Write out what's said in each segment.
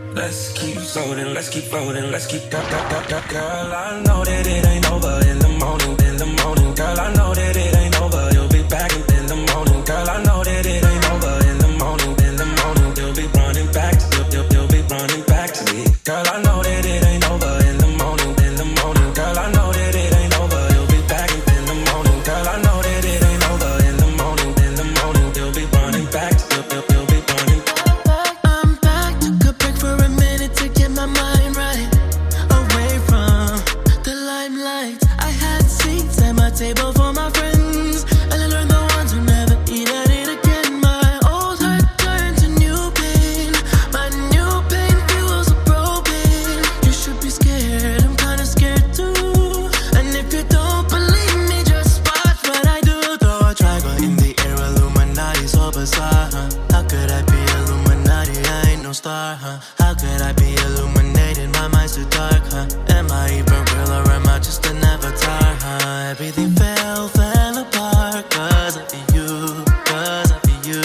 Let's keep floating, let's keep floating, let's keep girl, I know that it ain't over in the morning, in the morning. Girl, I know that it ain't over, you'll be back in the morning. Girl, I know that it ain't over in the morning, in the morning. You'll be running back, you'll be running back to me. Girl, I know that it ain't over in the morning, in the morning. Girl, I know that it ain't over, you'll be back in the morning. Girl, I know that it ain't over in the morning, in the morning. You'll be running back, you'll be running. I'm back, took a break for a minute to get my mind right, away from the limelight. I had seats at my table for my friends, and I learned the ones who never eat at it again. My old hurt turned to new pain, my new pain fuels a propane. You should be scared, I'm kinda scared too. And if you don't believe me, just watch what I do. Throw a triangle in the air, Illuminati so bizarre, huh? How could I be Illuminati? I ain't no star, huh? How could I be illuminated? My mind's too dark, huh? Am I even real or am I just an avatar, huh? Everything fell apart cause of you, cause of you.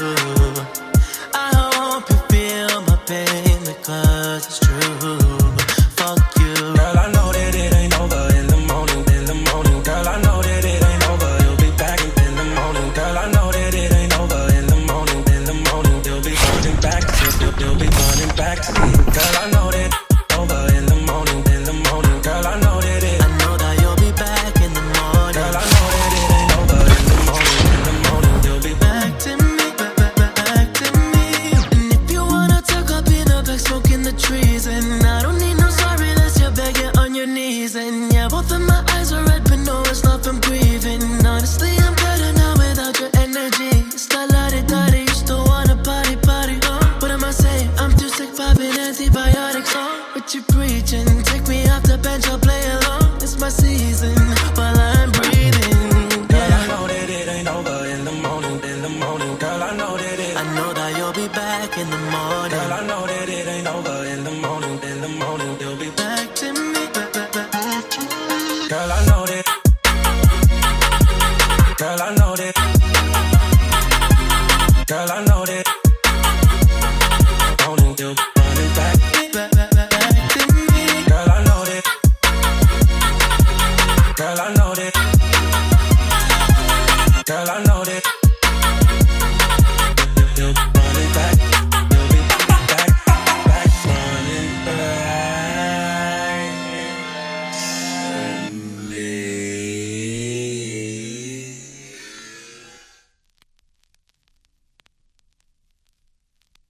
I hope you feel my pain because it's true. Fuck you. Girl, I know that it ain't over in the morning, in the morning. Girl, I know that it ain't over, you'll be back in the morning. Girl, I know that it ain't over in the morning, in the morning. You'll be running back, you'll be running back to me. Girl, I know that over in the morning, in the morning. Girl, I know that it. I know that you'll be back in the morning. Girl, I know that it ain't over in the morning, in the morning. You'll be back to me, back to me. And if you wanna talk, I'll be the back smoking the trees. And I don't need no sorry unless you're begging on your knees. And yeah, both of my eyes are red, but no, it's not from breathing. Honestly, I'm better now without your energy. It's that la-di-da-di, you still wanna party. What am I saying? I'm too sick, popping antibiotics. What you preaching? Take me off the bench, I'll play along. It's my season while I'm breathing. Girl, I know that it ain't over in the morning, in the morning. Girl, I know that it. I know that you'll be back in the morning. Girl, I know that it ain't over in the morning, in the morning. You'll be back to me, back to me. Girl, I know that. Girl, I know that. Girl, I know that. Morning, you'll